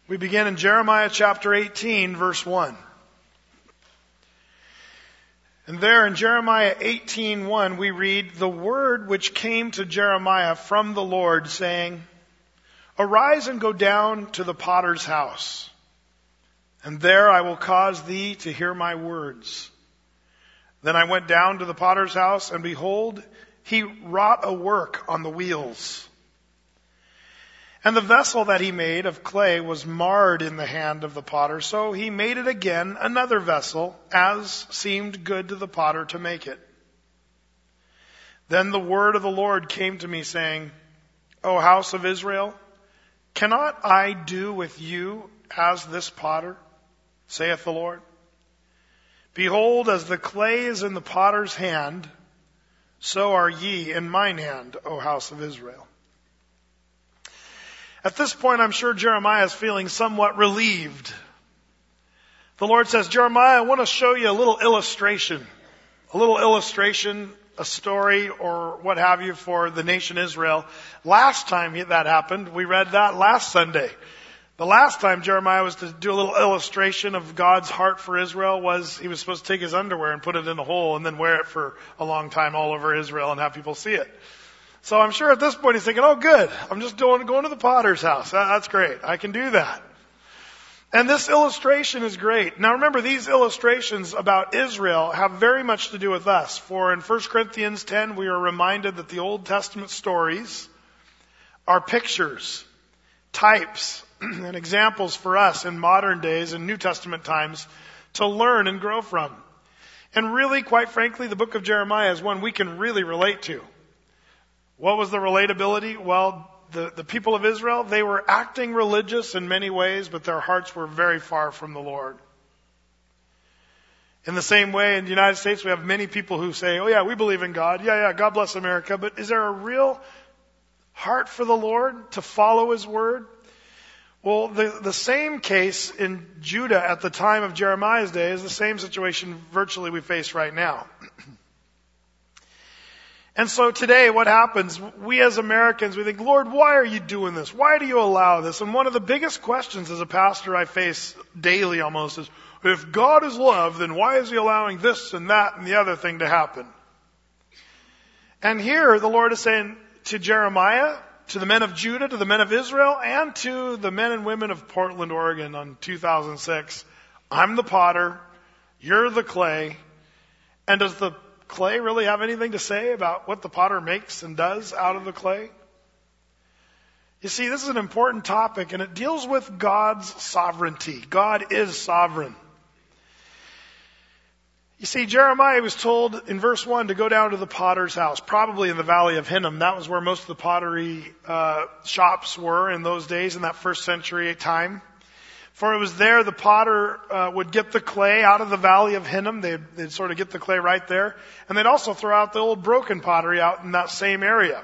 We begin in Jeremiah chapter 18, verse 1. And there in Jeremiah 18:1 we read, "The word which came to Jeremiah from the Lord, saying, Arise and go down to the potter's house, and there I will cause thee to hear my words. Then I went down to the potter's house, and behold, he wrought a work on the wheels. And the vessel that he made of clay was marred in the hand of the potter, so he made it again another vessel, as seemed good to the potter to make it. Then the word of the Lord came to me, saying, O house of Israel, cannot I do with you as this potter, saith the Lord? Behold, as the clay is in the potter's hand, so are ye in mine hand, O house of Israel." At this point, I'm sure Jeremiah is feeling somewhat relieved. The Lord says, Jeremiah, I want to show you a little illustration, a story or what have you for the nation Israel. Last time that happened, we read that last Sunday. The last time Jeremiah was to do a little illustration of God's heart for Israel was he was supposed to take his underwear and put it in a hole and then wear it for a long time all over Israel and have people see it. So I'm sure at this point he's thinking, oh good, I'm just going to the potter's house. That's great. I can do that. And this illustration is great. Now remember, these illustrations about Israel have very much to do with us. For in 1 Corinthians 10, we are reminded that the Old Testament stories are pictures, types, and examples for us in modern days and New Testament times to learn and grow from. And really, quite frankly, the book of Jeremiah is one we can really relate to. What was the relatability? Well, the people of Israel, they were acting religious in many ways, but their hearts were very far from the Lord. In the same way, in the United States, we have many people who say, oh yeah, we believe in God. Yeah, God bless America. But is there a real heart for the Lord to follow His word? Well, the same case in Judah at the time of Jeremiah's day is the same situation virtually we face right now. And so today what happens, we as Americans, we think, Lord, why are you doing this? Why do you allow this? And one of the biggest questions as a pastor I face daily almost is, if God is love, then why is He allowing this and that and the other thing to happen? And here the Lord is saying to Jeremiah, to the men of Judah, to the men of Israel, and to the men and women of Portland, Oregon on 2006, I'm the potter, you're the clay, and does the clay really have anything to say about what the potter makes and does out of the clay? You see, this is an important topic, and it deals with God's sovereignty. God is sovereign. You see, Jeremiah was told in verse 1 to go down to the potter's house, probably in the Valley of Hinnom. That was where most of the pottery shops were in those days, in that first century time. For it was there the potter would get the clay out of the Valley of Hinnom. They'd sort of get the clay right there. And they'd also throw out the old broken pottery out in that same area.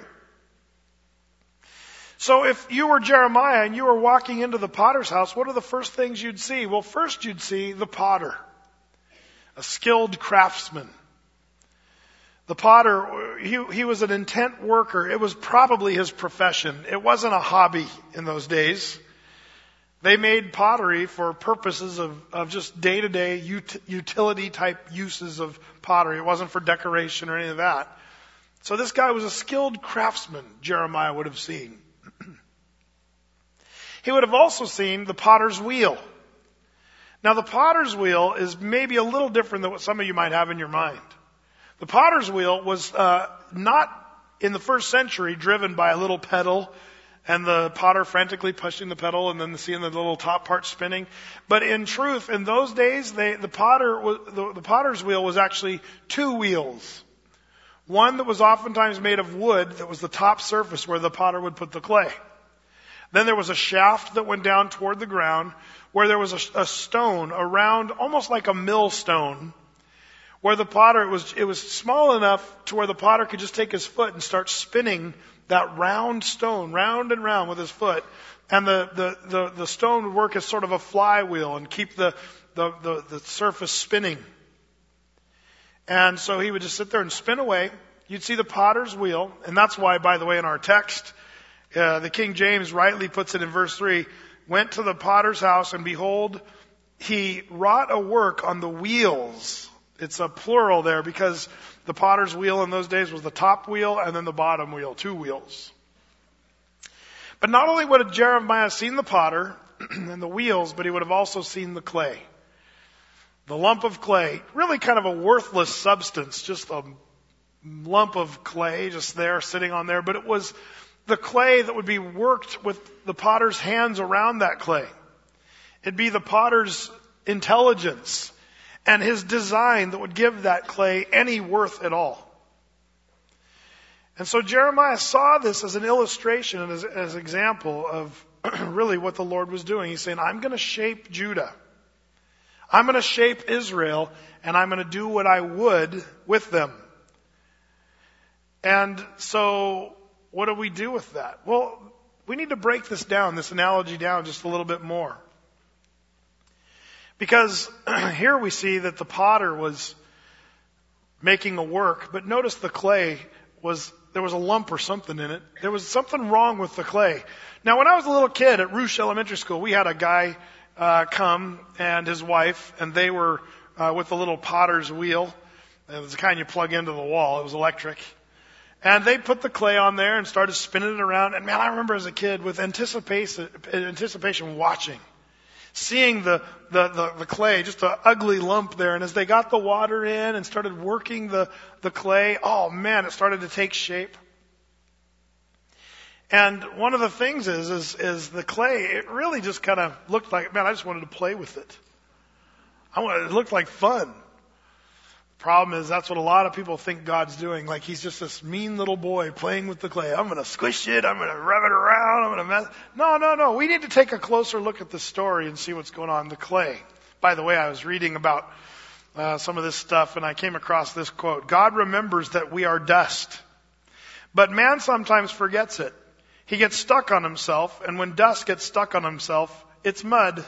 So if you were Jeremiah and you were walking into the potter's house, what are the first things you'd see? Well, first you'd see the potter, a skilled craftsman. The potter, he was an intent worker. It was probably his profession. It wasn't a hobby in those days. They made pottery for purposes of just day-to-day utility type uses of pottery. It wasn't for decoration or any of that. So this guy was a skilled craftsman, Jeremiah would have seen. He would have also seen the potter's wheel. Now the potter's wheel is maybe a little different than what some of you might have in your mind. The potter's wheel was not in the first century driven by a little pedal and the potter frantically pushing the pedal and then seeing the little top part spinning. But in truth, in those days, the potter's wheel was actually two wheels. One that was oftentimes made of wood that was the top surface where the potter would put the clay. Then there was a shaft that went down toward the ground where there was a stone, a round, almost like a millstone, where the potter, it was small enough to where the potter could just take his foot and start spinning that round stone, round and round with his foot. And the stone would work as sort of a flywheel and keep the surface spinning. And so he would just sit there and spin away. You'd see the potter's wheel. And that's why, by the way, in our text, the King James rightly puts it in verse 3, went to the potter's house, and behold, he wrought a work on the wheels. It's a plural there because the potter's wheel in those days was the top wheel and then the bottom wheel, 2 wheels. But not only would have Jeremiah seen the potter and the wheels, but he would have also seen the clay. The lump of clay, really kind of a worthless substance, just a lump of clay just there sitting on there. But it was the clay that would be worked with the potter's hands around that clay. It'd be the potter's intelligence and his design that would give that clay any worth at all. And so Jeremiah saw this as an illustration and as an example of really what the Lord was doing. He's saying, I'm going to shape Judah. I'm going to shape Israel, and I'm going to do what I would with them. And so what do we do with that? Well, we need to break this down, this analogy down just a little bit more. Because here we see that the potter was making a work, but notice the clay there was a lump or something in it. There was something wrong with the clay. Now, when I was a little kid at Roosh Elementary School, we had a guy come and his wife, and they were with a little potter's wheel. It was the kind you plug into the wall. It was electric. And they put the clay on there and started spinning it around. And man, I remember as a kid with anticipation watching, seeing the clay, just an ugly lump there. And as they got the water in and started working the clay, oh man, it started to take shape. And one of the things is the clay, it really just kind of looked like, man, I just wanted to play with it. It looked like fun. The problem is that's what a lot of people think God's doing. Like he's just this mean little boy playing with the clay. I'm going to squish it. I'm going to rub it around. I'm going to mess. No. We need to take a closer look at the story and see what's going on in the clay. By the way, I was reading about some of this stuff and I came across this quote. God remembers that we are dust, but man sometimes forgets it. He gets stuck on himself, and when dust gets stuck on himself, it's mud.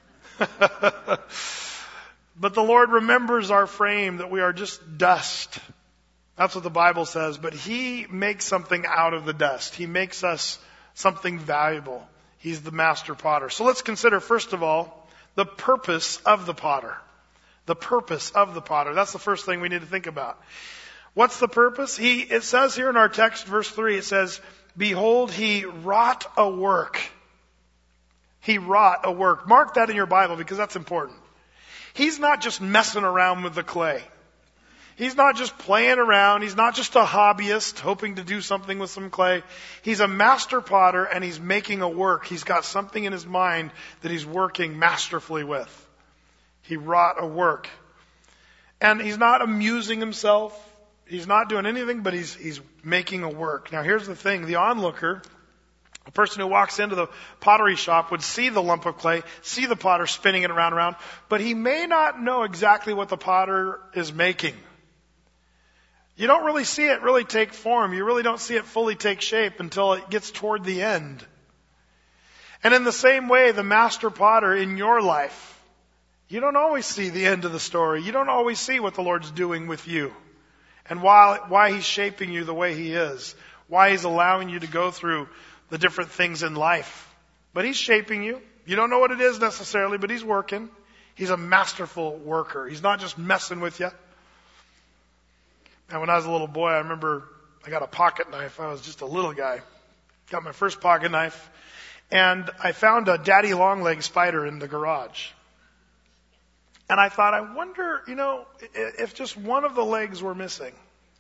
But the Lord remembers our frame, that we are just dust. That's what the Bible says. But He makes something out of the dust. He makes us something valuable. He's the master potter. So let's consider, first of all, the purpose of the potter. The purpose of the potter. That's the first thing we need to think about. What's the purpose? It says here in our text, verse 3, it says, behold, he wrought a work. He wrought a work. Mark that in your Bible because that's important. He's not just messing around with the clay. He's not just playing around. He's not just a hobbyist hoping to do something with some clay. He's a master potter and he's making a work. He's got something in his mind that he's working masterfully with. He wrought a work. And he's not amusing himself. He's not doing anything, but he's making a work. Now here's the thing. The onlooker, the person who walks into the pottery shop, would see the lump of clay, see the potter spinning it around, but he may not know exactly what the potter is making. You don't really see it really take form. You really don't see it fully take shape until it gets toward the end. And in the same way, the master potter in your life, you don't always see the end of the story. You don't always see what the Lord's doing with you and why He's shaping you the way He is, why He's allowing you to go through the different things in life. But He's shaping you. You don't know what it is necessarily, but He's working. He's a masterful worker. He's not just messing with you. And when I was a little boy, I remember I got a pocket knife. I was just a little guy. Got my first pocket knife. And I found a daddy long-legged spider in the garage. And I thought, I wonder, if just one of the legs were missing.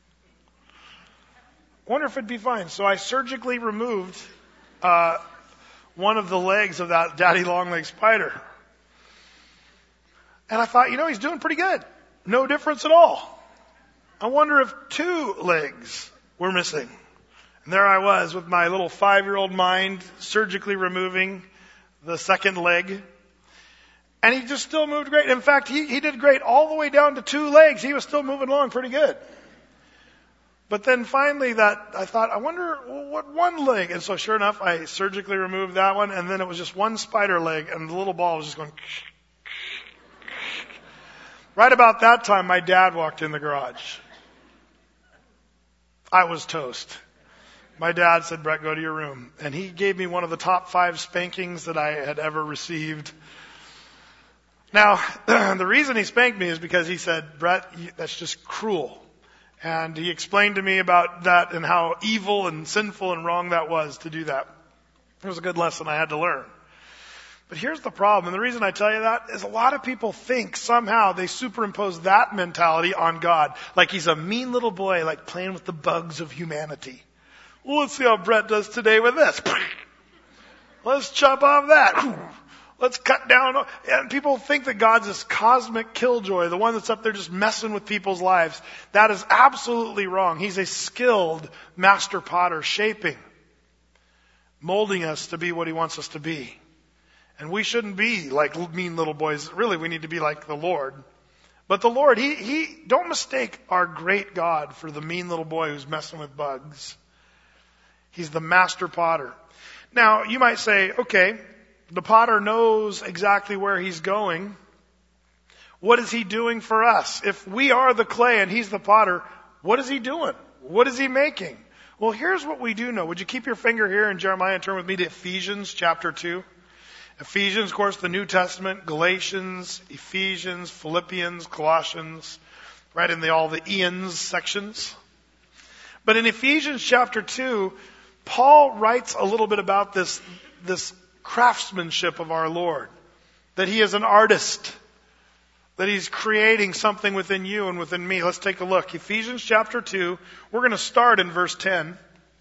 I wonder if it'd be fine. So I surgically removed one of the legs of that daddy long-legged spider. And I thought, he's doing pretty good. No difference at all. I wonder if 2 legs were missing. And there I was with my little 5-year-old mind surgically removing the second leg. And he just still moved great. In fact, he did great all the way down to 2 legs. He was still moving along pretty good. But then finally I thought, I wonder what one leg. And so sure enough, I surgically removed that one. And then it was just one spider leg. And the little ball was just going. Right about that time, my dad walked in the garage. I was toast. my dad said, Brett, go to your room. And he gave me one of the top 5 spankings that I had ever received. Now, the reason he spanked me is because he said, Brett, that's just cruel. And he explained to me about that and how evil and sinful and wrong that was to do that. It was a good lesson I had to learn. But here's the problem, and the reason I tell you that is a lot of people think somehow they superimpose that mentality on God. Like he's a mean little boy, like playing with the bugs of humanity. Well, let's see how Brett does today with this. Let's chop off that. Let's cut down. And people think that God's this cosmic killjoy, the one that's up there just messing with people's lives. That is absolutely wrong. He's a skilled master potter, shaping, molding us to be what he wants us to be. And we shouldn't be like mean little boys. Really, we need to be like the Lord. But the Lord, he don't mistake our great God for the mean little boy who's messing with bugs. He's the master potter. Now, you might say, okay, the potter knows exactly where he's going. What is he doing for us? If we are the clay and he's the potter, what is he doing? What is he making? Well, here's what we do know. Would you keep your finger here in Jeremiah and turn with me to Ephesians chapter 2? Ephesians, of course, the New Testament, Galatians, Ephesians, Philippians, Colossians, right in all the Ians sections. But in Ephesians chapter 2, Paul writes a little bit about this craftsmanship of our Lord, that he is an artist, that he's creating something within you and within me. Let's take a look. Ephesians chapter 2, we're going to start in verse 10.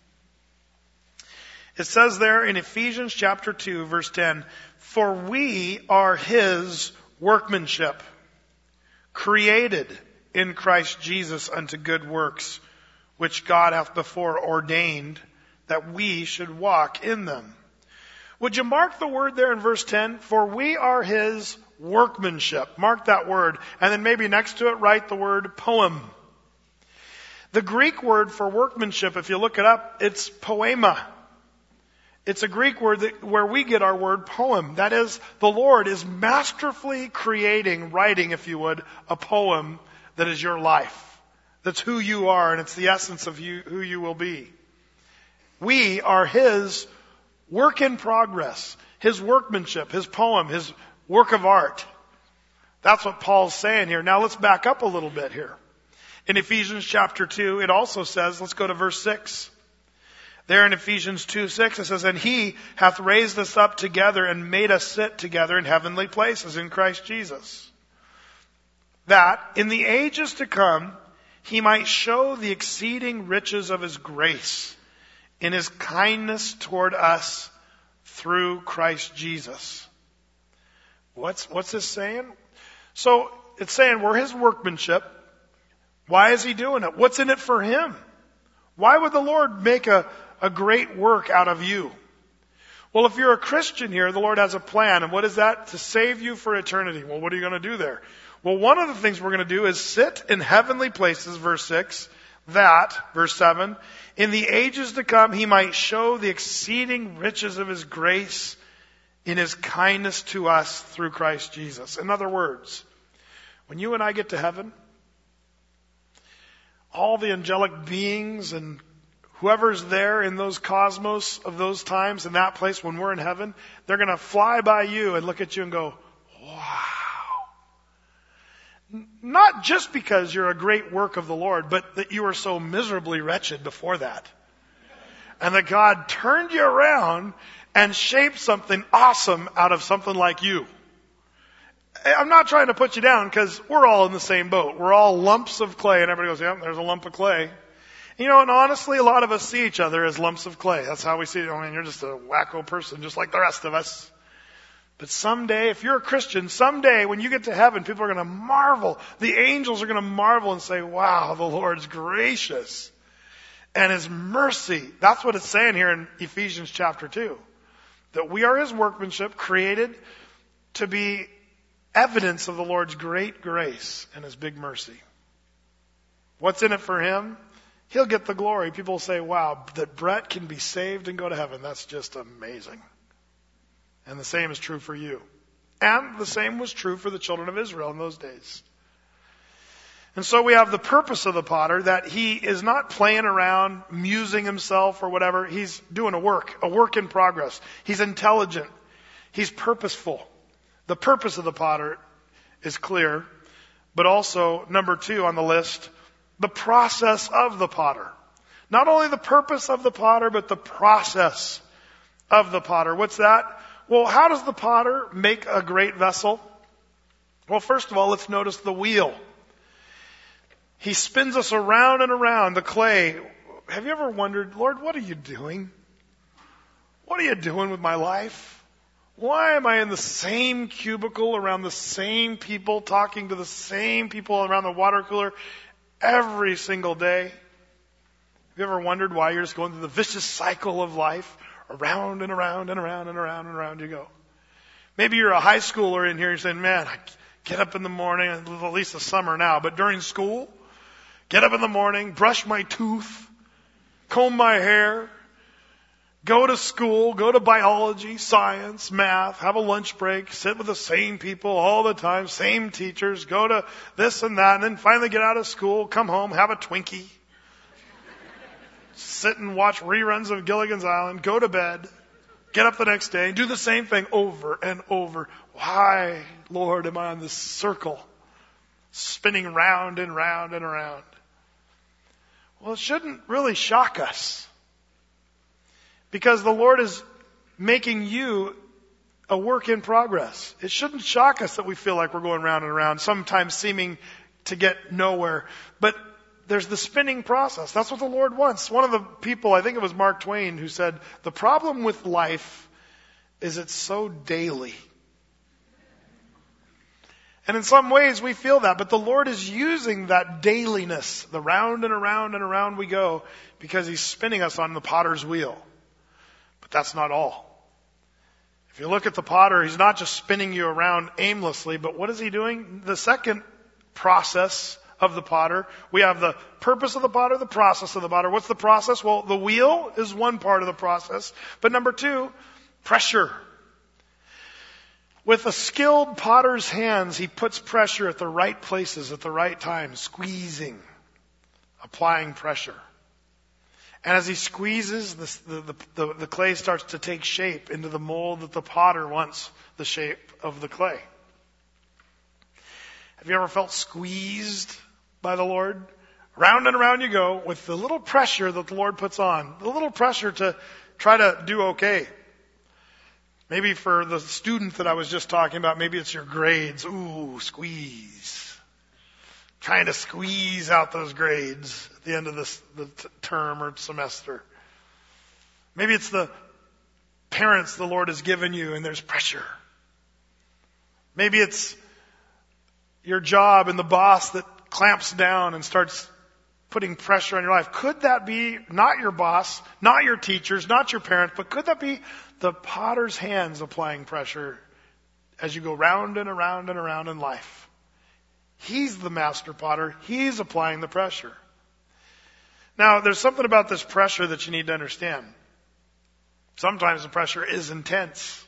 It says there in Ephesians chapter 2, verse 10, for we are his workmanship, created in Christ Jesus unto good works, which God hath before ordained that we should walk in them. Would you mark the word there in verse 10? For we are his workmanship. Mark that word. And then maybe next to it, write the word poem. The Greek word for workmanship, if you look it up, it's poema. It's a Greek word where we get our word poem. That is, the Lord is masterfully creating, writing, if you would, a poem that is your life. That's who you are, and it's the essence of who you will be. We are his work in progress, his workmanship, his poem, his work of art. That's what Paul's saying here. Now let's back up a little bit here. In Ephesians chapter 2, it also says, let's go to verse 6. There in Ephesians 2:6, it says, and he hath raised us up together and made us sit together in heavenly places in Christ Jesus, that in the ages to come he might show the exceeding riches of his grace in his kindness toward us through Christ Jesus. What's this saying? So it's saying we're his workmanship. Why is he doing it? What's in it for him? Why would the Lord make a great work out of you? Well, if you're a Christian here, the Lord has a plan. And what is that? To save you for eternity. Well, what are you going to do there? Well, one of the things we're going to do is sit in heavenly places, verse 6, that, verse 7, in the ages to come he might show the exceeding riches of his grace in his kindness to us through Christ Jesus. In other words, when you and I get to heaven, all the angelic beings and whoever's there in those cosmos of those times, in that place when we're in heaven, they're going to fly by you and look at you and go, wow. Not just because you're a great work of the Lord, but that you were so miserably wretched before that. And that God turned you around and shaped something awesome out of something like you. I'm not trying to put you down because we're all in the same boat. We're all lumps of clay, and everybody goes, yeah, there's a lump of clay. And honestly, a lot of us see each other as lumps of clay. That's how we see it. I mean, you're just a wacko person, just like the rest of us. But someday, if you're a Christian, someday when you get to heaven, people are going to marvel. The angels are going to marvel and say, wow, the Lord's gracious. And his mercy. That's what it's saying here in Ephesians chapter 2. That we are his workmanship, created to be evidence of the Lord's great grace and his big mercy. What's in it for him? He'll get the glory. People say, wow, that Brett can be saved and go to heaven. That's just amazing. And the same is true for you. And the same was true for the children of Israel in those days. And so we have the purpose of the potter, that he is not playing around, musing himself or whatever. He's doing a work in progress. He's intelligent. He's purposeful. The purpose of the potter is clear. But also, number 2 on the list, the process of the potter. Not only the purpose of the potter, but the process of the potter. What's that? Well, how does the potter make a great vessel? Well, first of all, let's notice the wheel. He spins us around and around, the clay. Have you ever wondered, Lord, what are you doing? What are you doing with my life? Why am I in the same cubicle around the same people, talking to the same people around the water cooler every single day? Have you ever wondered why you're just going through the vicious cycle of life? Around and around and around and around and around you go. Maybe you're a high schooler in here, you're saying, man, I get up in the morning, at least the summer now, but during school, get up in the morning, brush my tooth, comb my hair, go to school, go to biology, science, math, have a lunch break, sit with the same people all the time, same teachers, go to this and that, and then finally get out of school, come home, have a Twinkie, sit and watch reruns of Gilligan's Island, go to bed, get up the next day, and do the same thing over and over. Why, Lord, am I on this circle, spinning round and round and around? Well, it shouldn't really shock us, because the Lord is making you a work in progress. It shouldn't shock us that we feel like we're going round and around, sometimes seeming to get nowhere. But there's the spinning process. That's what the Lord wants. One of the people, I think it was Mark Twain, who said, the problem with life is it's so daily. And in some ways we feel that, but the Lord is using that dailiness, the round and around and around we go, because He's spinning us on the potter's wheel. But that's not all. If you look at the potter, he's not just spinning you around aimlessly, but what is he doing? The second process of the potter, we have the purpose of the potter, the process of the potter. What's the process? Well, the wheel is one part of the process. But number 2, pressure. With a skilled potter's hands, he puts pressure at the right places at the right time, squeezing, applying pressure. And as he squeezes, the clay starts to take shape into the mold that the potter wants the shape of the clay. Have you ever felt squeezed by the Lord? Round and around you go with the little pressure that the Lord puts on, the little pressure to try to do okay. Maybe for the student that I was just talking about, maybe it's your grades. Ooh, squeeze. Trying to squeeze out those grades at the end of the term or semester. Maybe it's the parents the Lord has given you and there's pressure. Maybe it's your job and the boss that clamps down and starts putting pressure on your life. Could that be not your boss, not your teachers, not your parents, but could that be the potter's hands applying pressure as you go round and around and around in life? He's the master potter. He's applying the pressure. Now, there's something about this pressure that you need to understand. Sometimes the pressure is intense.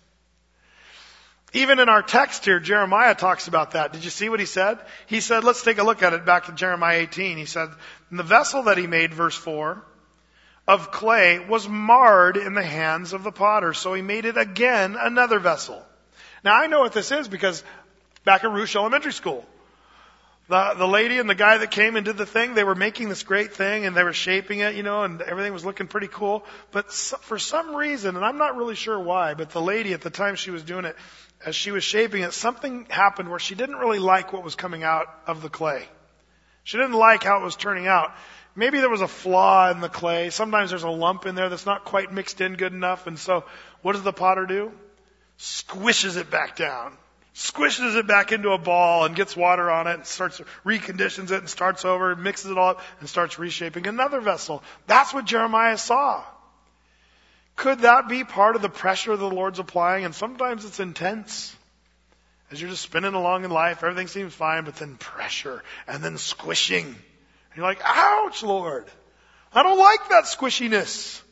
Even in our text here, Jeremiah talks about that. Did you see what he said? He said, let's take a look at it back in Jeremiah 18. He said, the vessel that he made, verse 4, of clay was marred in the hands of the potter. So he made it again another vessel. Now, I know what this is because back at Rouge Elementary School, the lady and the guy that came and did the thing, they were making this great thing and they were shaping it, and everything was looking pretty cool. But for some reason, and I'm not really sure why, but the lady at the time she was doing it, as she was shaping it, something happened where she didn't really like what was coming out of the clay. She didn't like how it was turning out. Maybe there was a flaw in the clay. Sometimes there's a lump in there that's not quite mixed in good enough. And so what does the potter do? Squishes it back down. Squishes it back into a ball and gets water on it and reconditions it and starts over and mixes it all up and starts reshaping another vessel. That's what Jeremiah saw. Could that be part of the pressure the Lord's applying? And sometimes it's intense. As you're just spinning along in life, everything seems fine, but then pressure and then squishing. And you're like, ouch, Lord. I don't like that squishiness.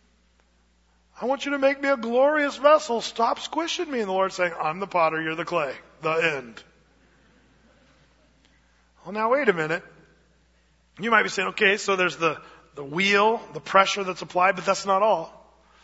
I want you to make me a glorious vessel. Stop squishing me. And the Lord's saying, I'm the potter, you're the clay. The end. Well, now wait a minute. You might be saying, okay, so there's the wheel, the pressure that's applied, but that's not all.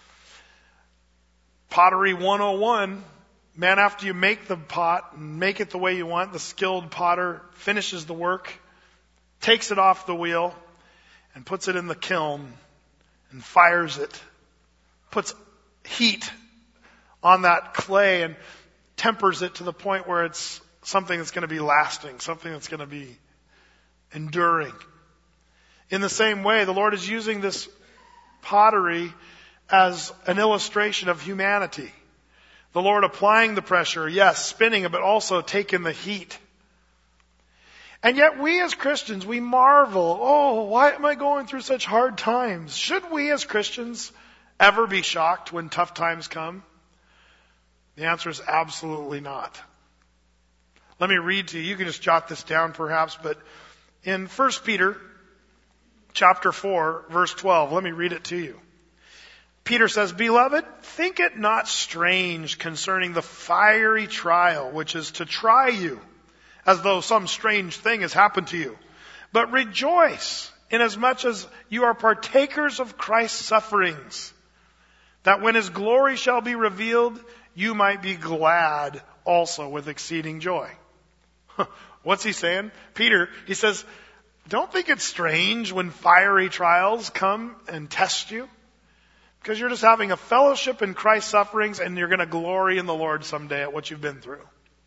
Pottery 101, man, after you make the pot and make it the way you want, the skilled potter finishes the work, takes it off the wheel, and puts it in the kiln and fires it, puts heat on that clay and tempers it to the point where it's something that's going to be lasting, something that's going to be enduring. In the same way, the Lord is using this pottery as an illustration of humanity. The Lord applying the pressure, yes, spinning it, but also taking the heat. And yet we as Christians, we marvel, oh, why am I going through such hard times? Should we as Christians ever be shocked when tough times come? The answer is absolutely not. Let me read to you. You can just jot this down perhaps, but in 1 Peter chapter 4, verse 12, let me read it to you. Peter says, Beloved, think it not strange concerning the fiery trial which is to try you, as though some strange thing has happened to you. But rejoice, inasmuch as you are partakers of Christ's sufferings, that when his glory shall be revealed, you might be glad also with exceeding joy. What's he saying? Peter, he says, don't think it's strange when fiery trials come and test you, because you're just having a fellowship in Christ's sufferings and you're going to glory in the Lord someday at what you've been through.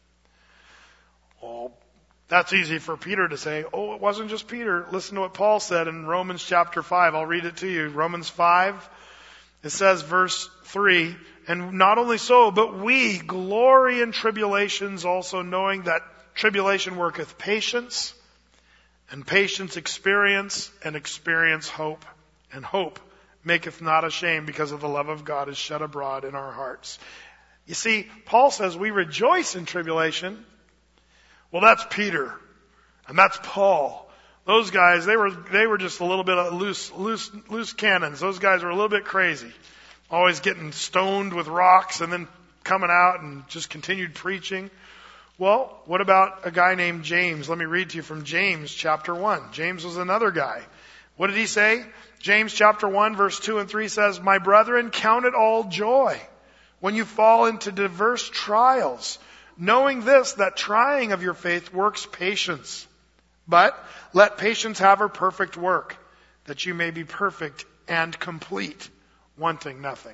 Well, that's easy for Peter to say. Oh, it wasn't just Peter. Listen to what Paul said in Romans chapter 5. I'll read it to you. Romans 5, it says verse 3, and not only so, but we glory in tribulations also, knowing that tribulation worketh patience, and patience experience, and experience hope, and hope maketh not ashamed, because of the love of God is shed abroad in our hearts. You see, Paul says we rejoice in tribulation. Well, that's Peter, and that's Paul. Those guys, they were just a little bit of loose cannons. Those guys were a little bit crazy, always getting stoned with rocks and then coming out and just continued preaching. Well, what about a guy named James? Let me read to you from James chapter 1. James was another guy. What did he say? James chapter 1 verse 2 and 3 says, My brethren, count it all joy when you fall into diverse trials, knowing this, that trying of your faith works patience. But let patience have her perfect work, that you may be perfect and complete, wanting nothing.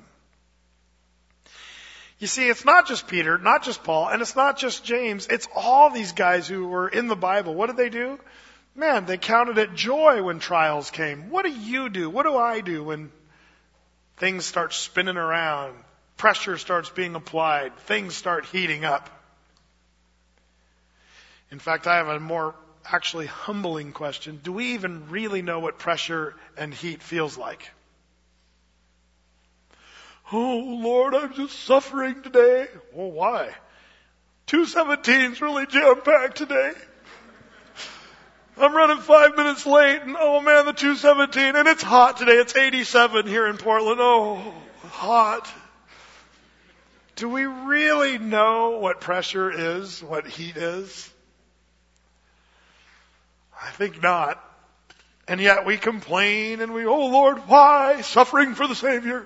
You see, it's not just Peter, not just Paul, and it's not just James. It's all these guys who were in the Bible. What did they do? Man, they counted it joy when trials came. What do you do? What do I do when things start spinning around, pressure starts being applied, things start heating up? In fact, I have a more actually humbling question. Do we even really know what pressure and heat feels like? Oh, Lord, I'm just suffering today. Well, why? 217's really jam-packed today. I'm running 5 minutes late, and oh man, the 217, and it's hot today. It's 87 here in Portland. Oh, hot. Do we really know what pressure is, what heat is? I think not. And yet we complain and oh Lord, why? Suffering for the Savior.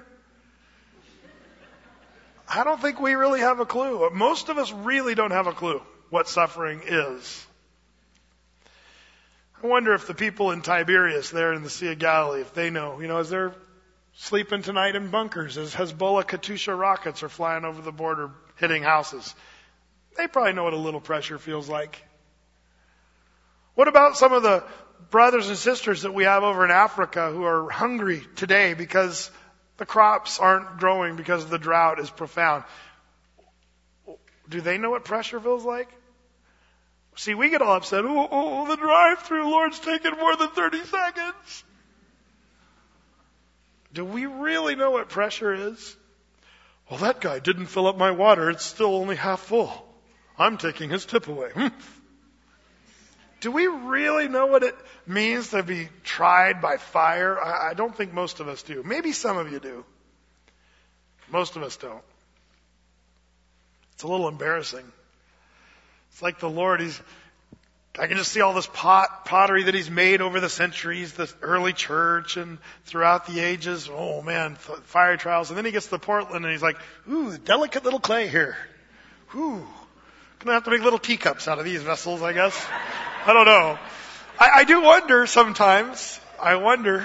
I don't think we really have a clue. Most of us really don't have a clue what suffering is. I wonder if the people in Tiberias there in the Sea of Galilee, if they know, as they're sleeping tonight in bunkers, as Hezbollah Katyusha rockets are flying over the border, hitting houses. They probably know what a little pressure feels like. What about some of the brothers and sisters that we have over in Africa who are hungry today because the crops aren't growing because the drought is profound? Do they know what pressure feels like? See, we get all upset. Oh, the drive-through, Lord's taking more than 30 seconds. Do we really know what pressure is? Well, that guy didn't fill up my water. It's still only half full. I'm taking his tip away. Do we really know what it means to be tried by fire? I don't think most of us do. Maybe some of you do. Most of us don't. It's a little embarrassing. It's like the Lord, I can just see all this pottery that he's made over the centuries, the early church and throughout the ages. Oh man, fiery trials. And then he gets to Portland and he's like, ooh, delicate little clay here. Ooh, gonna have to make little teacups out of these vessels, I guess. I don't know. I do wonder sometimes. I wonder.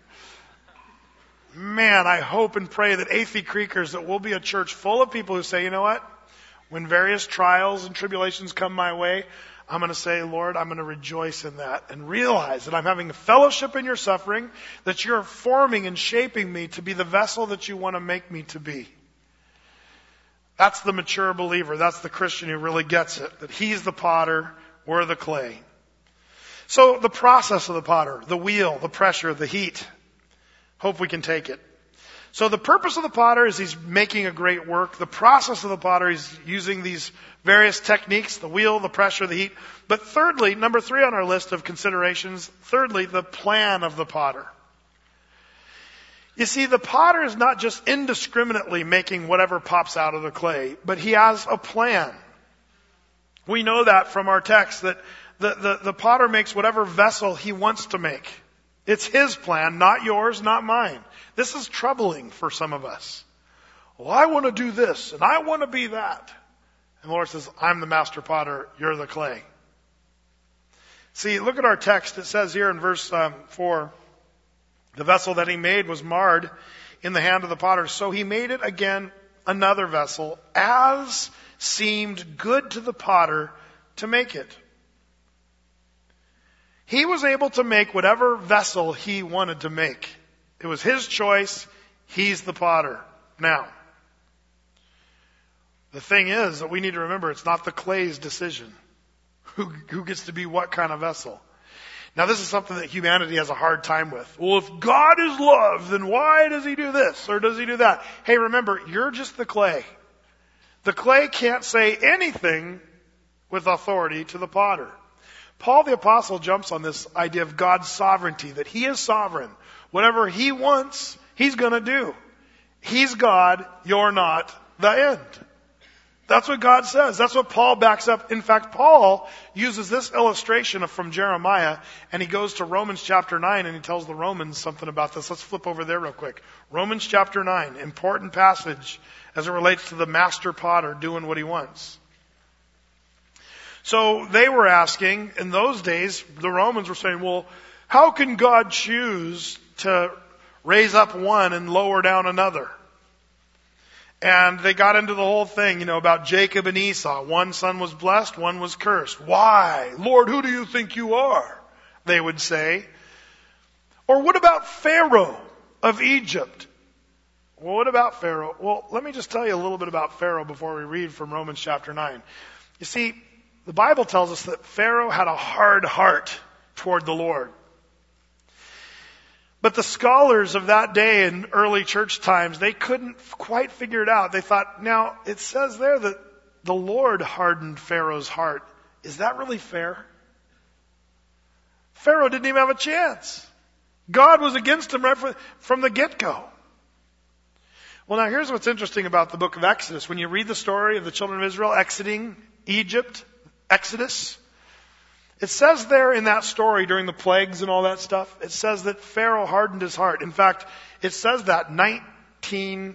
Man, I hope and pray that Athey Creekers, that we'll be a church full of people who say, you know what? When various trials and tribulations come my way, I'm going to say, Lord, I'm going to rejoice in that and realize that I'm having a fellowship in your suffering, that you're forming and shaping me to be the vessel that you want to make me to be. That's the mature believer. That's the Christian who really gets it, that he's the potter, we're the clay. So the process of the potter, the wheel, the pressure, the heat. Hope we can take it. So the purpose of the potter is he's making a great work. The process of the potter is using these various techniques, the wheel, the pressure, the heat. But thirdly, number 3 on our list of considerations, thirdly, the plan of the potter. You see, the potter is not just indiscriminately making whatever pops out of the clay, but he has a plan. We know that from our text, that the potter makes whatever vessel he wants to make. It's his plan, not yours, not mine. This is troubling for some of us. Well, I want to do this, and I want to be that. And the Lord says, I'm the master potter, you're the clay. See, look at our text. It says here in verse 4, the vessel that he made was marred in the hand of the potter. So he made it again another vessel, as seemed good to the potter to make it. He was able to make whatever vessel he wanted to make. It was his choice. He's the potter. Now, the thing is that we need to remember it's not the clay's decision who gets to be what kind of vessel. Now, this is something that humanity has a hard time with. Well, if God is love, then why does he do this or does he do that? Hey, remember, you're just the clay. The clay can't say anything with authority to the potter. Paul the Apostle jumps on this idea of God's sovereignty, that he is sovereign. Whatever he wants, he's going to do. He's God, you're not, the end. That's what God says. That's what Paul backs up. In fact, Paul uses this illustration from Jeremiah, and he goes to Romans chapter 9, and he tells the Romans something about this. Let's flip over there real quick. Romans chapter 9, important passage as it relates to the master potter doing what he wants. So they were asking, in those days, the Romans were saying, well, how can God choose to raise up one and lower down another? And they got into the whole thing, about Jacob and Esau. One son was blessed, one was cursed. Why? Lord, who do you think you are? They would say. Or what about Pharaoh of Egypt? Well, what about Pharaoh? Well, let me just tell you a little bit about Pharaoh before we read from Romans chapter 9. You see, the Bible tells us that Pharaoh had a hard heart toward the Lord. But the scholars of that day in early church times, they couldn't quite figure it out. They thought, now, it says there that the Lord hardened Pharaoh's heart. Is that really fair? Pharaoh didn't even have a chance. God was against him right from the get-go. Well, now here's what's interesting about the book of Exodus. When you read the story of the children of Israel exiting Egypt, Exodus, it says there in that story during the plagues and all that stuff, it says that Pharaoh hardened his heart. In fact, it says that 18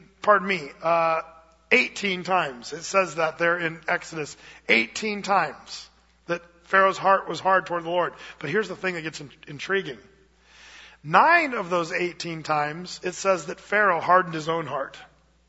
times. It says that there in Exodus, 18 times that Pharaoh's heart was hard toward the Lord. But here's the thing that gets intriguing. 9 of those 18 times, it says that Pharaoh hardened his own heart.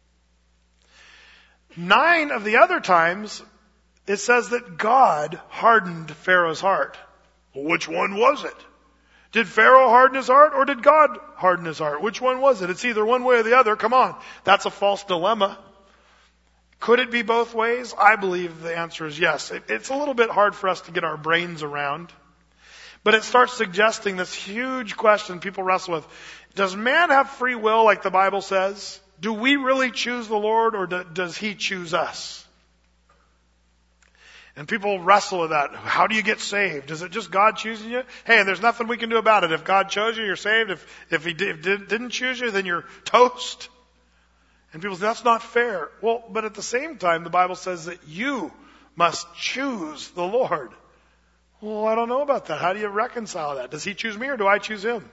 9 of the other times, it says that God hardened Pharaoh's heart. Well, which one was it? Did Pharaoh harden his heart or did God harden his heart? Which one was it? It's either one way or the other. Come on. That's a false dilemma. Could it be both ways? I believe the answer is yes. It's a little bit hard for us to get our brains around. But it starts suggesting this huge question people wrestle with. Does man have free will like the Bible says? Do we really choose the Lord or does he choose us? And people wrestle with that. How do you get saved? Is it just God choosing you? Hey, there's nothing we can do about it. If God chose you, you're saved. If he didn't choose you, then you're toast. And people say, that's not fair. Well, but at the same time, the Bible says that you must choose the Lord. Well, I don't know about that. How do you reconcile that? Does he choose me or do I choose him?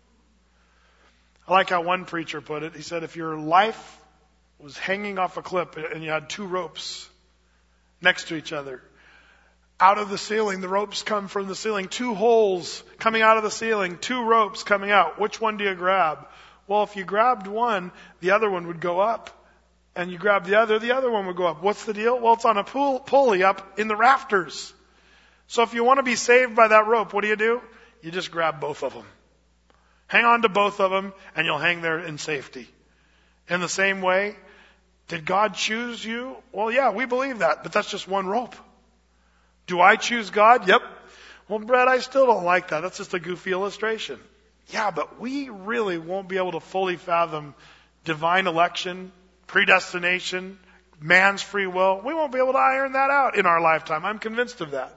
I like how one preacher put it. He said, if your life was hanging off a cliff and you had two ropes next to each other, out of the ceiling, the ropes come from the ceiling, two holes coming out of the ceiling, two ropes coming out. Which one do you grab? Well, if you grabbed one, the other one would go up. And you grab the other one would go up. What's the deal? Well, it's on a pulley up in the rafters. So if you want to be saved by that rope, what do? You just grab both of them. Hang on to both of them, and you'll hang there in safety. In the same way, did God choose you? Well, yeah, we believe that, but that's just one rope. Do I choose God? Yep. Well, Brett, I still don't like that. That's just a goofy illustration. Yeah, but we really won't be able to fully fathom divine election, predestination, man's free will. We won't be able to iron that out in our lifetime. I'm convinced of that.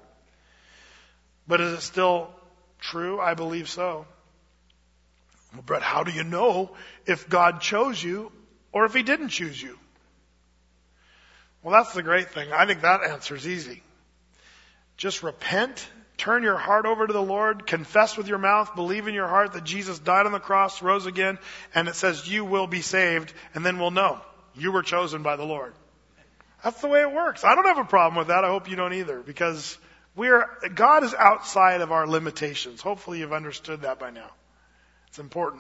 But is it still true? I believe so. Well, Brett, how do you know if God chose you or if he didn't choose you? Well, that's the great thing. I think that answer is easy. Just repent, turn your heart over to the Lord, confess with your mouth, believe in your heart that Jesus died on the cross, rose again, and it says you will be saved, and then we'll know you were chosen by the Lord. That's the way it works. I don't have a problem with that. I hope you don't either, because God is outside of our limitations. Hopefully you've understood that by now. It's important.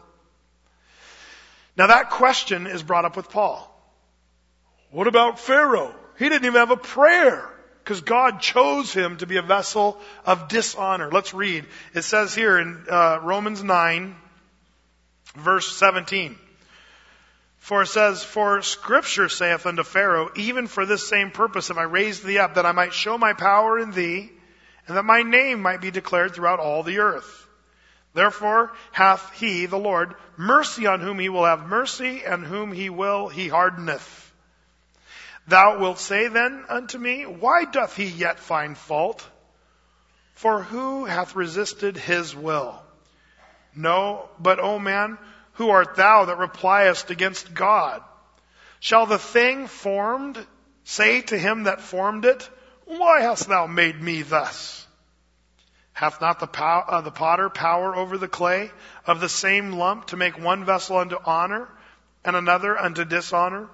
Now that question is brought up with Paul. What about Pharaoh? He didn't even have a prayer because God chose him to be a vessel of dishonor. Let's read. It says here in Romans 9, verse 17. For it says, for Scripture saith unto Pharaoh, even for this same purpose have I raised thee up, that I might show my power in thee, and that my name might be declared throughout all the earth. Therefore hath he, the Lord, mercy on whom he will have mercy, and whom he will, he hardeneth. Thou wilt say then unto me, why doth he yet find fault? For who hath resisted his will? No, but, O man, who art thou that repliest against God? Shall the thing formed say to him that formed it, why hast thou made me thus? Hath not the potter power over the clay of the same lump to make one vessel unto honor and another unto dishonor?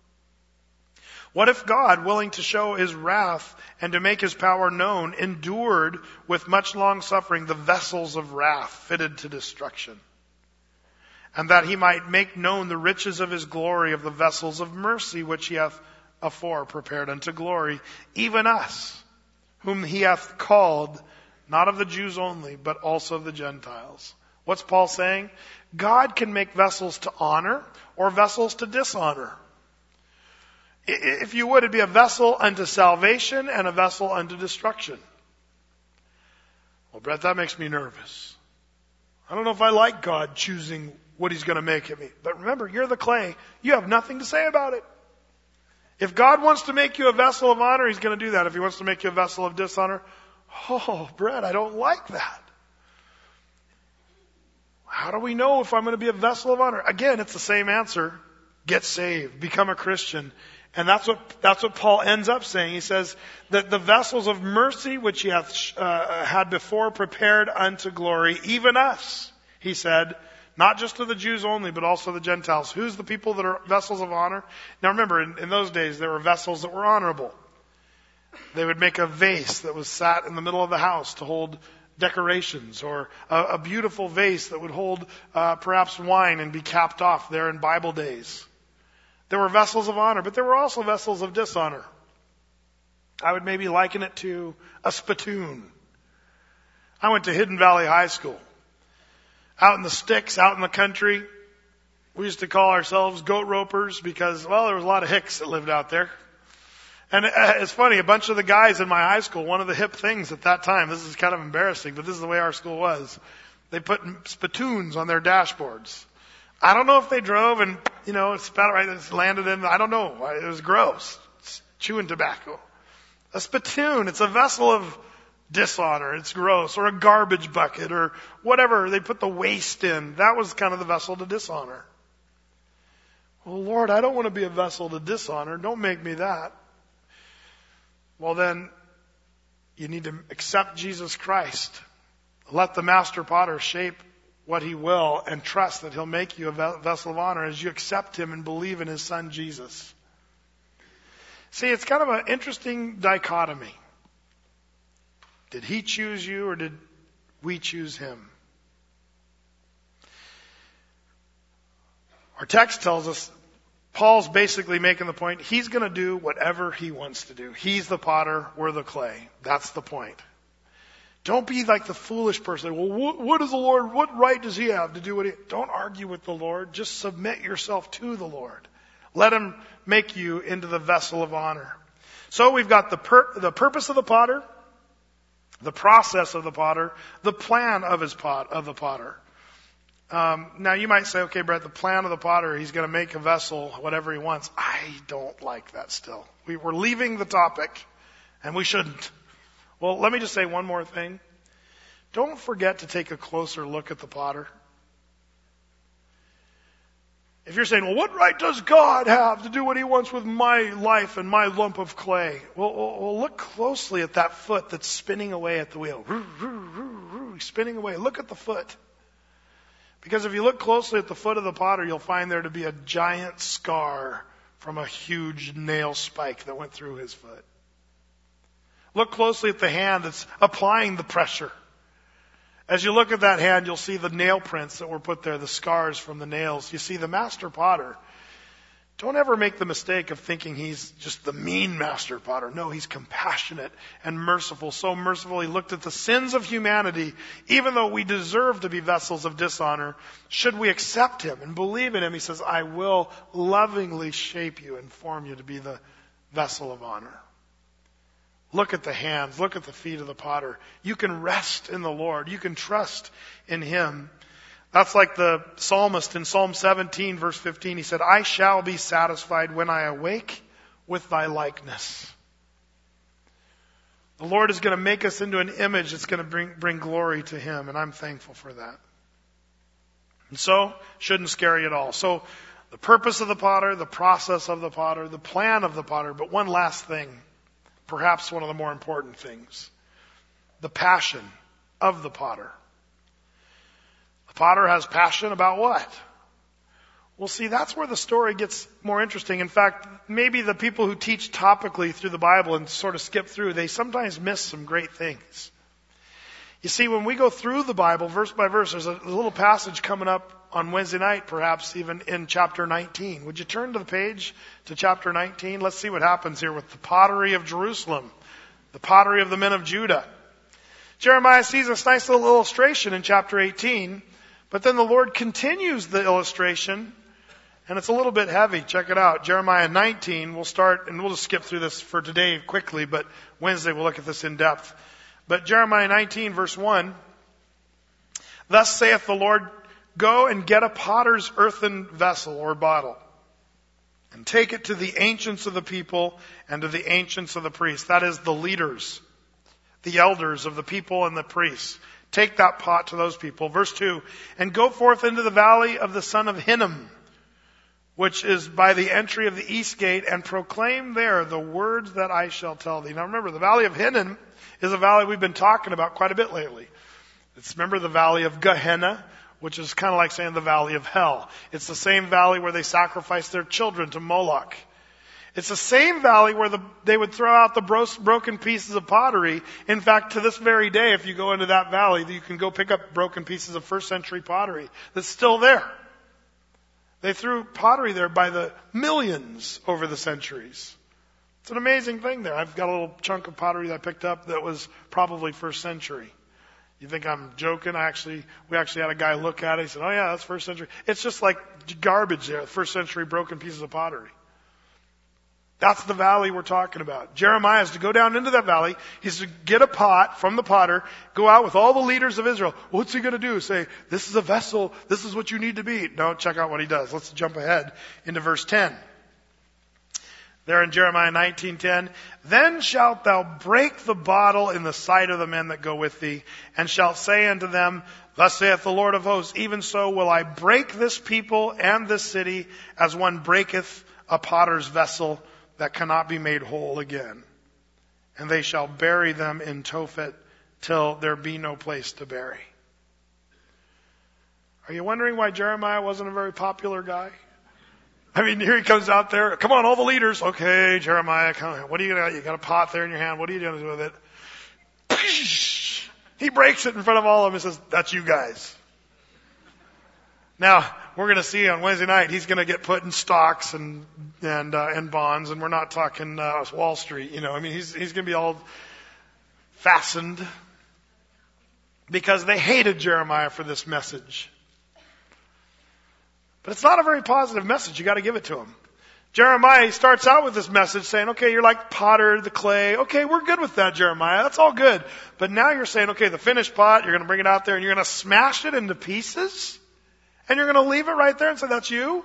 What if God, willing to show his wrath and to make his power known, endured with much long suffering the vessels of wrath fitted to destruction? And that he might make known the riches of his glory of the vessels of mercy which he hath afore prepared unto glory, even us, whom he hath called, not of the Jews only, but also of the Gentiles. What's Paul saying? God can make vessels to honor or vessels to dishonor. If you would, it'd be a vessel unto salvation and a vessel unto destruction. Well, Brett, that makes me nervous. I don't know if I like God choosing what he's going to make of me. But remember, you're the clay. You have nothing to say about it. If God wants to make you a vessel of honor, he's going to do that. If he wants to make you a vessel of dishonor, oh, Brett, I don't like that. How do we know if I'm going to be a vessel of honor? Again, it's the same answer. Get saved. Become a Christian. And that's what Paul ends up saying. He says that the vessels of mercy which he hath had before prepared unto glory, even us, he said, not just to the Jews only, but also the Gentiles. Who's the people that are vessels of honor? Now remember, in those days, there were vessels that were honorable. They would make a vase that was sat in the middle of the house to hold decorations, or a beautiful vase that would hold perhaps wine and be capped off there in Bible days. There were vessels of honor, but there were also vessels of dishonor. I would maybe liken it to a spittoon. I went to Hidden Valley High School. Out in the sticks, out in the country, we used to call ourselves goat ropers because, well, there was a lot of hicks that lived out there. And it's funny, a bunch of the guys in my high school, one of the hip things at that time, this is kind of embarrassing, but this is the way our school was. They put spittoons on their dashboards. I don't know if they drove and, spat it right and landed in, I don't know. It was gross. It's chewing tobacco. A spittoon, it's a vessel of dishonor. It's gross. Or a garbage bucket or whatever they put the waste in. That was kind of the vessel to dishonor. Well, Lord, I don't want to be a vessel to dishonor. Don't make me that. Well, then, You need to accept Jesus Christ. Let the master potter shape what he will and trust that he'll make you a vessel of honor as you accept him and believe in his son Jesus. See, it's kind of an interesting dichotomy. Did he choose you or did we choose him? Our text tells us Paul's basically making the point, he's going to do whatever he wants to do. He's the potter, we're the clay. That's the point. Don't be like the foolish person. Well, what is the Lord? What right does he have to do what he... Don't argue with the Lord. Just submit yourself to the Lord. Let him make you into the vessel of honor. So we've got the purpose of the potter, the process of the potter, the plan of the potter. Now you might say, okay, Brett, the plan of the potter, he's going to make a vessel, whatever he wants. I don't like that still. We're leaving the topic, and we shouldn't. Well, let me just say one more thing. Don't forget to take a closer look at the potter. If you're saying, well, what right does God have to do what he wants with my life and my lump of clay? Well, look closely at that foot that's spinning away at the wheel. Spinning away. Look at the foot. Because if you look closely at the foot of the potter, you'll find there to be a giant scar from a huge nail spike that went through his foot. Look closely at the hand that's applying the pressure. As you look at that hand, you'll see the nail prints that were put there, the scars from the nails. You see, the master potter, don't ever make the mistake of thinking he's just the mean master potter. No, he's compassionate and merciful. So merciful, he looked at the sins of humanity, even though we deserve to be vessels of dishonor. Should we accept him and believe in him, he says, I will lovingly shape you and form you to be the vessel of honor. Look at the hands. Look at the feet of the potter. You can rest in the Lord. You can trust in him. That's like the psalmist in Psalm 17, verse 15. He said, I shall be satisfied when I awake with thy likeness. The Lord is going to make us into an image that's going to bring glory to him, and I'm thankful for that. And so, shouldn't scare you at all. So, the purpose of the potter, the process of the potter, the plan of the potter, but one last thing. Perhaps one of the more important things. The passion of the potter. The potter has passion about what? Well, see, that's where the story gets more interesting. In fact, maybe the people who teach topically through the Bible and sort of skip through, they sometimes miss some great things. You see, when we go through the Bible, verse by verse, there's a little passage coming up on Wednesday night, perhaps even in chapter 19. Would you turn to the page to chapter 19? Let's see what happens here with the pottery of Jerusalem, the pottery of the men of Judah. Jeremiah sees this nice little illustration in chapter 18, but then the Lord continues the illustration, and it's a little bit heavy. Check it out. Jeremiah 19, we'll start, and we'll just skip through this for today quickly, but Wednesday we'll look at this in depth. But Jeremiah 19, verse 1, thus saith the Lord, go and get a potter's earthen vessel or bottle, and take it to the ancients of the people and to the ancients of the priests. That is, the leaders, the elders of the people and the priests. Take that pot to those people. Verse 2, and go forth into the valley of the son of Hinnom, which is by the entry of the east gate, and proclaim there the words that I shall tell thee. Now remember, the valley of Hinnom is a valley we've been talking about quite a bit lately. Remember the valley of Gehenna, which is kind of like saying the valley of hell. It's the same valley where they sacrificed their children to Moloch. It's the same valley where they would throw out the broken pieces of pottery. In fact, to this very day, if you go into that valley, you can go pick up broken pieces of first century pottery that's still there. They threw pottery there by the millions over the centuries. It's an amazing thing there. I've got a little chunk of pottery that I picked up that was probably first century. You think I'm joking? We actually had a guy look at it. He said, oh yeah, that's first century. It's just like garbage there, first century broken pieces of pottery. That's the valley we're talking about. Jeremiah is to go down into that valley. He's to get a pot from the potter, go out with all the leaders of Israel. What's he going to do? Say, this is a vessel. This is what you need to be. No, check out what he does. Let's jump ahead into verse 10. There in Jeremiah 19:10, then shalt thou break the bottle in the sight of the men that go with thee, and shalt say unto them, thus saith the Lord of hosts, even so will I break this people and this city, as one breaketh a potter's vessel that cannot be made whole again. and they shall bury them in Tophet till there be no place to bury. Are you wondering why Jeremiah wasn't a very popular guy? I mean, here he comes out there. Come on, all the leaders. Okay, Jeremiah, come on. What are you going to, you got a pot there in your hand. What are you going to do with it? He breaks it in front of all of them and says, that's you guys. Now, we're going to see on Wednesday night, he's going to get put in stocks and bonds, and we're not talking Wall Street. You know, I mean, he's going to be all fastened because they hated Jeremiah for this message. But it's not a very positive message. You got to give it to him. Jeremiah, he starts out with this message saying, okay, you're like potter, the clay. Okay, we're good with that, Jeremiah. That's all good. But now you're saying, okay, the finished pot, you're going to bring it out there and you're going to smash it into pieces? And you're going to leave it right there and say, that's you?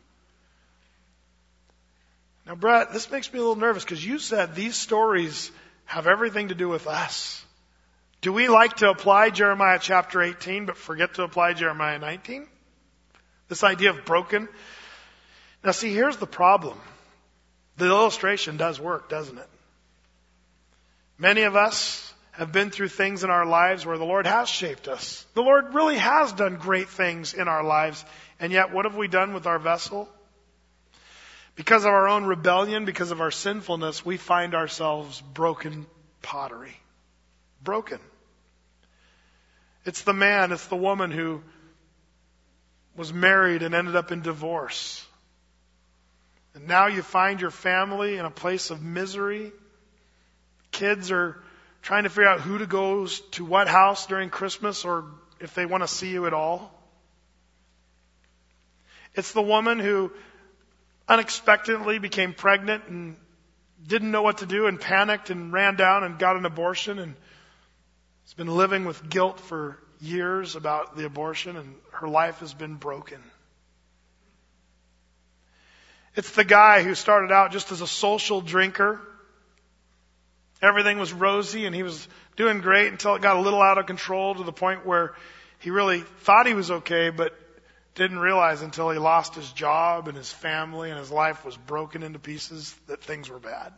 Now, Brett, this makes me a little nervous because you said these stories have everything to do with us. Do we like to apply Jeremiah chapter 18 but forget to apply Jeremiah 19? This idea of broken. Now see, here's the problem. The illustration does work, doesn't it? Many of us have been through things in our lives where the Lord has shaped us. The Lord really has done great things in our lives. And yet, what have we done with our vessel? Because of our own rebellion, because of our sinfulness, we find ourselves broken pottery. Broken. It's the man, it's the woman who was married and ended up in divorce. And now you find your family in a place of misery. Kids are trying to figure out who to go to what house during Christmas or if they want to see you at all. It's the woman who unexpectedly became pregnant and didn't know what to do and panicked and ran down and got an abortion and has been living with guilt for years about the abortion, and her life has been broken. It's the guy who started out just as a social drinker. Everything was rosy and he was doing great until it got a little out of control to the point where he really thought he was okay, but didn't realize until he lost his job and his family and his life was broken into pieces that things were bad.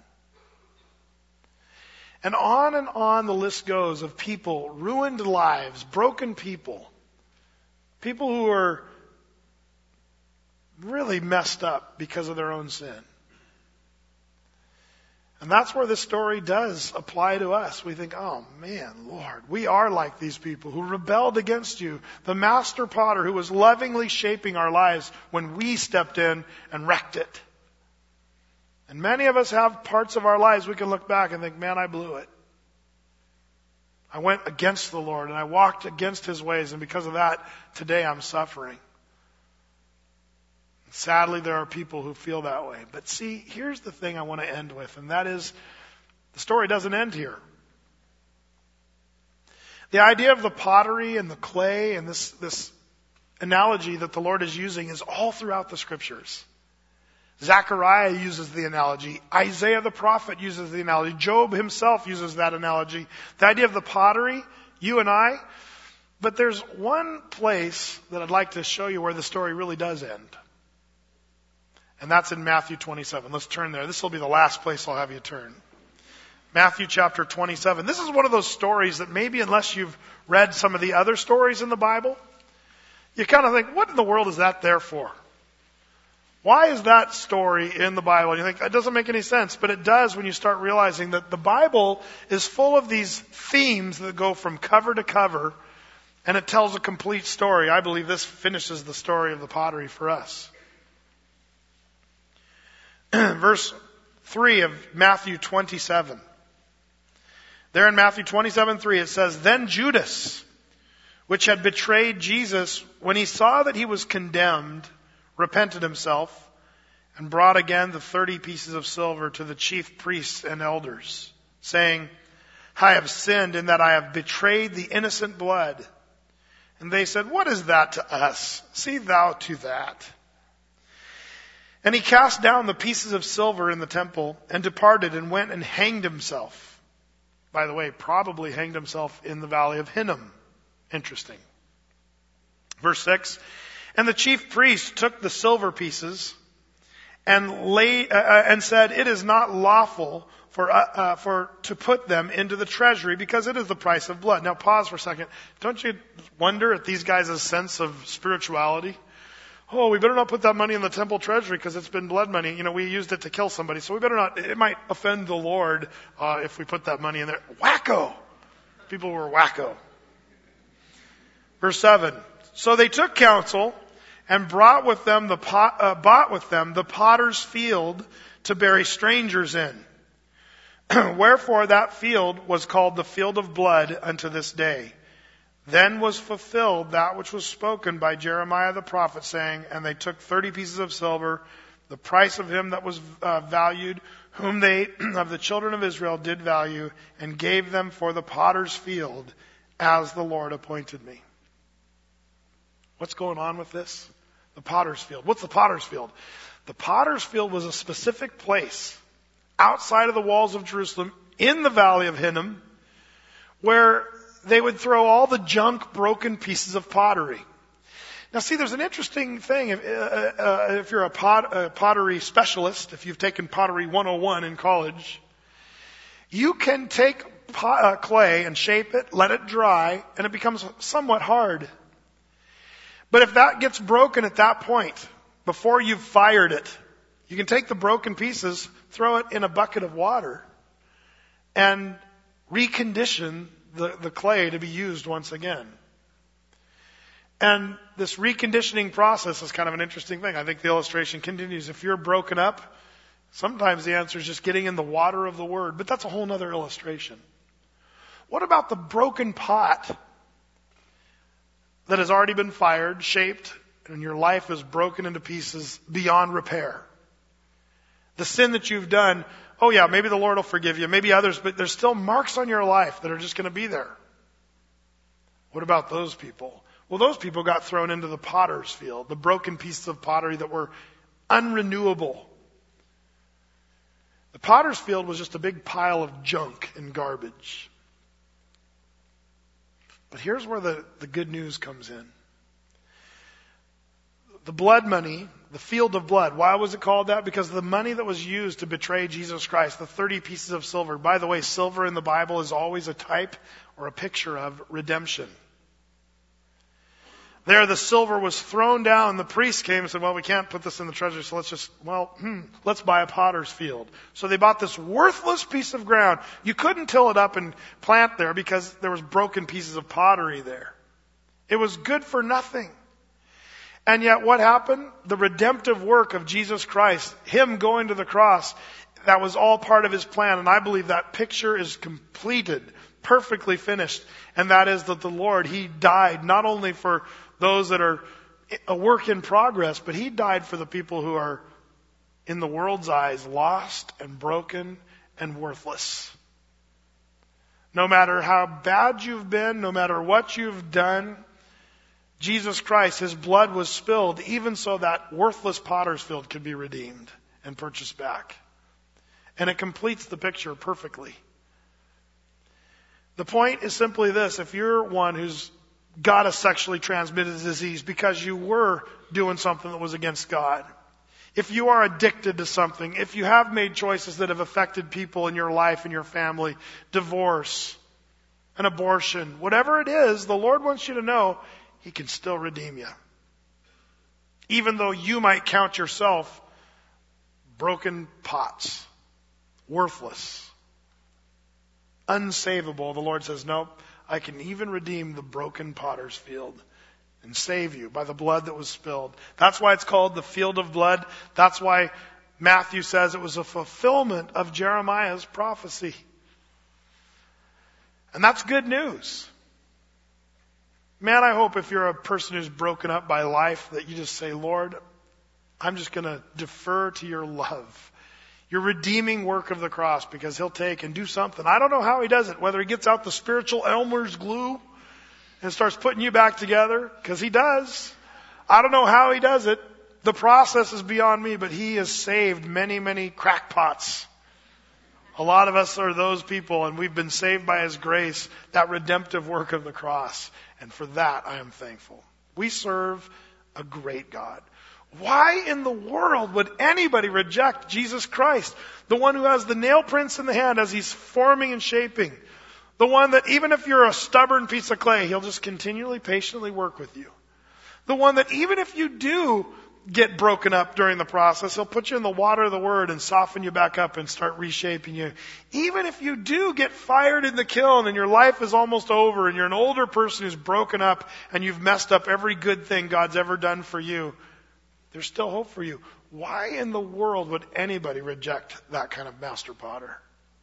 And on the list goes of people, ruined lives, broken people. People who are really messed up because of their own sin. And that's where this story does apply to us. We think, oh man, Lord, we are like these people who rebelled against you. The master potter who was lovingly shaping our lives when we stepped in and wrecked it. And many of us have parts of our lives we can look back and think, man, I blew it. I went against the Lord and I walked against His ways, and because of that, today I'm suffering. Sadly, there are people who feel that way. But see, here's the thing I want to end with, and that is, the story doesn't end here. The idea of the pottery and the clay and this analogy that the Lord is using is all throughout the Scriptures. Zechariah uses the analogy. Isaiah the prophet uses the analogy. Job himself uses that analogy. The idea of the pottery, you and I. But there's one place that I'd like to show you where the story really does end. And that's in Matthew 27. Let's turn there. This will be the last place I'll have you turn. Matthew chapter 27. This is one of those stories that maybe unless you've read some of the other stories in the Bible, you kind of think, what in the world is that there for? Why is that story in the Bible? You think, that doesn't make any sense. But it does when you start realizing that the Bible is full of these themes that go from cover to cover, and it tells a complete story. I believe this finishes the story of the pottery for us. Verse 3 of Matthew 27. There in Matthew 27:3 it says, Then Judas, which had betrayed Jesus, when he saw that he was condemned, repented himself, and brought again the 30 pieces of silver to the chief priests and elders, saying, I have sinned in that I have betrayed the innocent blood. And they said, What is that to us? See thou to that. And he cast down the pieces of silver in the temple and departed and went and hanged himself. By the way, probably hanged himself in the valley of Hinnom. Interesting. Verse 6. And the chief priest took the silver pieces and said, It is not lawful to put them into the treasury, because it is the price of blood. Now pause for a second. Don't you wonder at these guys' sense of spirituality? Oh, we better not put that money in the temple treasury because it's been blood money. You know, we used it to kill somebody, so we better not. It might offend the Lord if we put that money in there. Wacko! People were wacko. Verse 7. So they took counsel and bought with them the potter's field to bury strangers in. Wherefore that field was called the field of blood unto this day. Then was fulfilled that which was spoken by Jeremiah the prophet, saying, and they took 30 pieces of silver, the price of him that was valued, whom they of the children of Israel did value, and gave them for the potter's field, as the Lord appointed me. What's going on with this? The potter's field. What's the potter's field? The potter's field was a specific place outside of the walls of Jerusalem, in the valley of Hinnom, where they would throw all the junk, broken pieces of pottery. Now see, there's an interesting thing. If you're a pottery specialist, if you've taken Pottery 101 in college, you can take clay and shape it, let it dry, and it becomes somewhat hard. But if that gets broken at that point, before you've fired it, you can take the broken pieces, throw it in a bucket of water, and recondition the clay to be used once again. And this reconditioning process is kind of an interesting thing. I think the illustration continues. If you're broken up, sometimes the answer is just getting in the water of the Word. But that's a whole other illustration. What about the broken pot that has already been fired, shaped, and your life is broken into pieces beyond repair? The sin that you've done, oh yeah, maybe the Lord will forgive you, maybe others, but there's still marks on your life that are just going to be there. What about those people? Well, those people got thrown into the potter's field, the broken pieces of pottery that were unrenewable. The potter's field was just a big pile of junk and garbage. But here's where the good news comes in. The blood money, the field of blood. Why was it called that? Because the money that was used to betray Jesus Christ, the 30 pieces of silver. By the way, silver in the Bible is always a type or a picture of redemption. There, the silver was thrown down. The priest came and said, well, we can't put this in the treasury, so let's buy a potter's field. So they bought this worthless piece of ground. You couldn't till it up and plant there because there was broken pieces of pottery there. It was good for nothing. And yet what happened? The redemptive work of Jesus Christ, Him going to the cross, that was all part of His plan. And I believe that picture is completed, perfectly finished. And that is that the Lord, He died not only for those that are a work in progress, but He died for the people who are, in the world's eyes, lost and broken and worthless. No matter how bad you've been, no matter what you've done, Jesus Christ, His blood was spilled, even so that worthless potter's field could be redeemed and purchased back. And it completes the picture perfectly. The point is simply this: if you're one who's got a sexually transmitted disease because you were doing something that was against God, if you are addicted to something, if you have made choices that have affected people in your life and your family, divorce, an abortion, whatever it is, the Lord wants you to know He can still redeem you. Even though you might count yourself broken pots, worthless, unsavable, the Lord says, no, I can even redeem the broken potter's field and save you by the blood that was spilled. That's why it's called the field of blood. That's why Matthew says it was a fulfillment of Jeremiah's prophecy. And that's good news. Man, I hope if you're a person who's broken up by life that you just say, Lord, I'm just going to defer to your love, your redeeming work of the cross, because He'll take and do something. I don't know how He does it, whether He gets out the spiritual Elmer's glue and starts putting you back together, because He does. I don't know how He does it. The process is beyond me, but He has saved many, many crackpots. A lot of us are those people, and we've been saved by His grace, that redemptive work of the cross. And for that, I am thankful. We serve a great God. Why in the world would anybody reject Jesus Christ? The one who has the nail prints in the hand as he's forming and shaping. The one that even if you're a stubborn piece of clay, he'll just continually, patiently work with you. The one that even if you do get broken up during the process, he'll put you in the water of the Word and soften you back up and start reshaping you. Even if you do get fired in the kiln and your life is almost over and you're an older person who's broken up and you've messed up every good thing God's ever done for you, there's still hope for you. Why in the world would anybody reject that kind of master potter?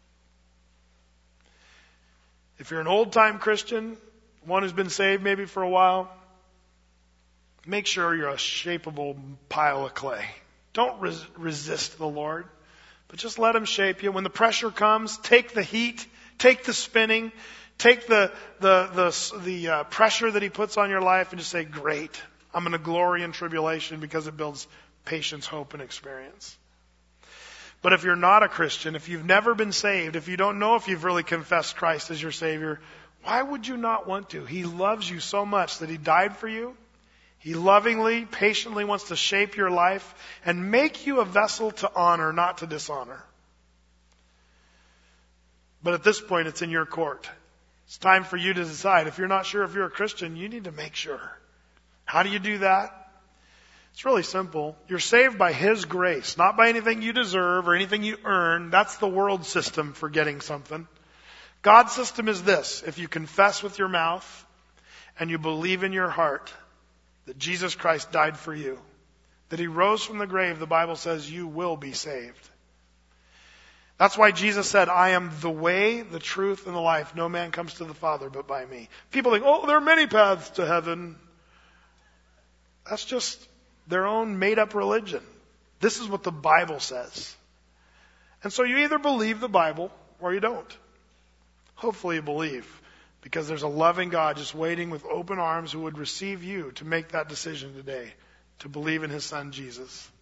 If you're an old-time Christian, one who's been saved maybe for a while, make sure you're a shapeable pile of clay. Don't resist the Lord, but just let Him shape you. When the pressure comes, take the heat, take the spinning, take the pressure that He puts on your life and just say, great, I'm going to glory in tribulation because it builds patience, hope, and experience. But if you're not a Christian, if you've never been saved, if you don't know if you've really confessed Christ as your Savior, why would you not want to? He loves you so much that He died for you. He lovingly, patiently wants to shape your life and make you a vessel to honor, not to dishonor. But at this point, it's in your court. It's time for you to decide. If you're not sure if you're a Christian, you need to make sure. How do you do that? It's really simple. You're saved by His grace, not by anything you deserve or anything you earn. That's the world system for getting something. God's system is this. If you confess with your mouth and you believe in your heart that Jesus Christ died for you, that He rose from the grave, the Bible says you will be saved. That's why Jesus said, I am the way, the truth, and the life. No man comes to the Father but by me. People think, oh, there are many paths to heaven. That's just their own made-up religion. This is what the Bible says. And so you either believe the Bible or you don't. Hopefully you believe, because there's a loving God just waiting with open arms who would receive you to make that decision today, to believe in His Son Jesus.